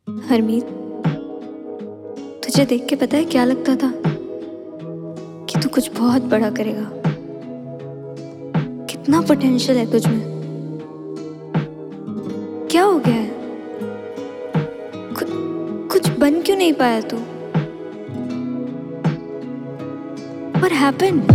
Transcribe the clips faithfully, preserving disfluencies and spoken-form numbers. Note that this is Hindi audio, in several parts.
हरमीत, तुझे देख के पता है क्या लगता था कि तू कुछ बहुत बड़ा करेगा। कितना पोटेंशियल है तुझ में। क्या हो गया है? कु, कुछ बन क्यों नहीं पाया तू? What happened?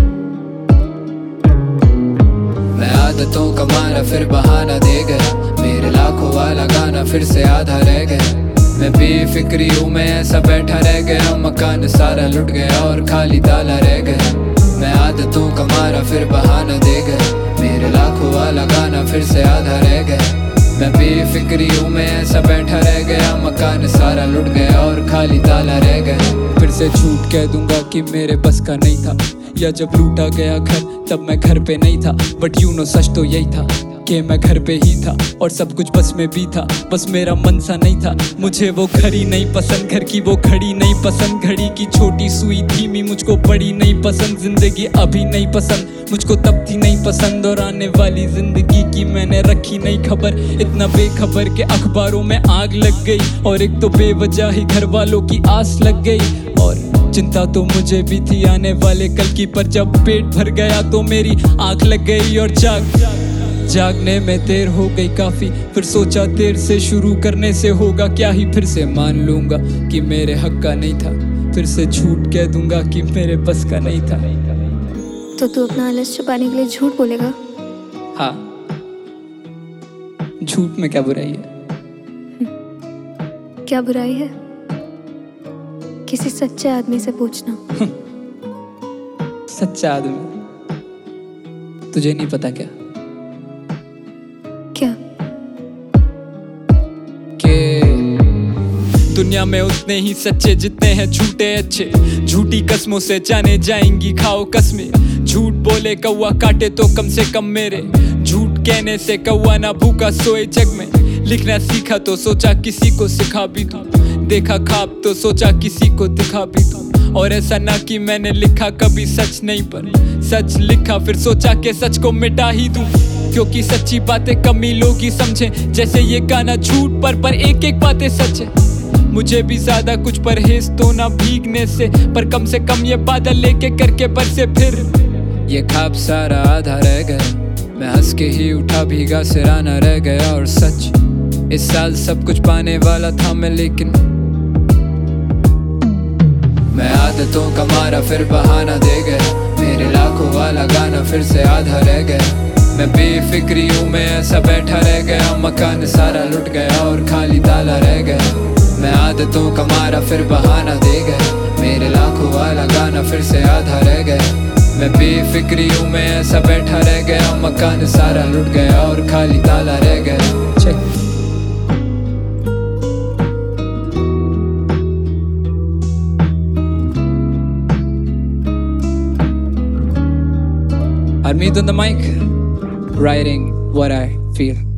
मैं आदतों का मारा फिर बहाना दे गया, मेरे लाखों वाला गाना फिर से आधा रह गया। मैं बेफिक्री हूँ, मैं ऐसा बैठा रह गया, मकान सारा लुट गया और खाली ताला रह गया। मैं आदतों का मारा फिर बहाना दे गया, मेरे लाखों वाला गाना फिर से आधा रह गया। मैं बेफिक्री हूँ, मैं ऐसा बैठा रह गया, मकान सारा लुट गया और खाली ताला रह गया। फिर से झूठ कह दूंगा कि मेरे बस का नहीं था, या जब लूटा गया घर तब मैं घर पे नहीं था। बट यू नो सच तो यही था कि मैं घर पे ही था और सब कुछ बस में भी था, बस मेरा मन सा नहीं था। मुझे वो घड़ी नहीं पसंद, घर की वो घड़ी नहीं पसंद, घड़ी की छोटी सुई धीमी मुझको बड़ी नहीं पसंद। जिंदगी अभी नहीं पसंद मुझको, तब थी नहीं पसंद, और आने वाली जिंदगी की मैंने रखी नहीं खबर। इतना बेखबर के अखबारों में आग लग गई, और एक तो बेवजह ही घर वालों की आस लग गई। और चिंता तो मुझे भी थी आने वाले कल की, पर जब पेट भर गया तो मेरी आंख लग गई और जाग जागने में देर हो गई काफी। फिर सोचा देर से शुरू करने से होगा क्या ही, फिर से मान लूंगा कि मेरे हक का नहीं था, फिर से झूठ कह दूंगा कि मेरे बस का नहीं था। तो तू अपना आलस छुपाने के लिए झूठ बोलेगा? हाँ, झूठ में क्या बुराई है? क्या बुराई है? किसी सच्चे आदमी से पूछना। सच्चा आदमी? तुझे नहीं पता क्या क्या कि दुनिया में उतने ही सच्चे जितने हैं झूठे अच्छे। झूठी कस्मों से जाने जाएंगी खाओ कसमें, झूठ बोले कौवा काटे तो कम से कम मेरे। झूठ कहने से कौवा ना भूखा सोए जग में। लिखना सीखा तो सोचा किसी को सिखा भी दूं, देखा ख्वाब तो सोचा किसी को दिखा भी दूं। और ऐसा ना कि मैंने लिखा कभी सच नहीं, पर सच लिखा फिर सोचा कि सच को मिटा ही दूं। क्योंकि सच्ची बातें कम ही लोग ही समझें, जैसे ये गाना झूठ पर पर एक एक बातें सच है। मुझे भी ज्यादा कुछ परहेज तो ना भीगने से, पर कम से कम ये बादल लेके करके बरसे फिर। ये ख्वाब सारा आधा रह गया, मैं हंस के ही उठा भीगा सिराना रह गया। और सच इस साल सब कुछ पाने वाला था मैं, लेकिन मैं आदतों का मारा फिर बहाना दे गया, मेरे लाखों वाला गाना फिर से आधा रह गया। मैं बेफिक्री हूँ, मैं ऐसा बैठा रह गया, मकान सारा लुट गया और खाली ताला रह गया। मैं आदतों का मारा फिर बहाना दे गया, मेरे लाखों वाला गाना फिर से आधा रह गया। मैं बेफिक्री हूँ, मैं ऐसा बैठा रह गया, मकान सारा लुट गया और खाली ताला रह गया। Check Harmeet on the mic, writing what I feel.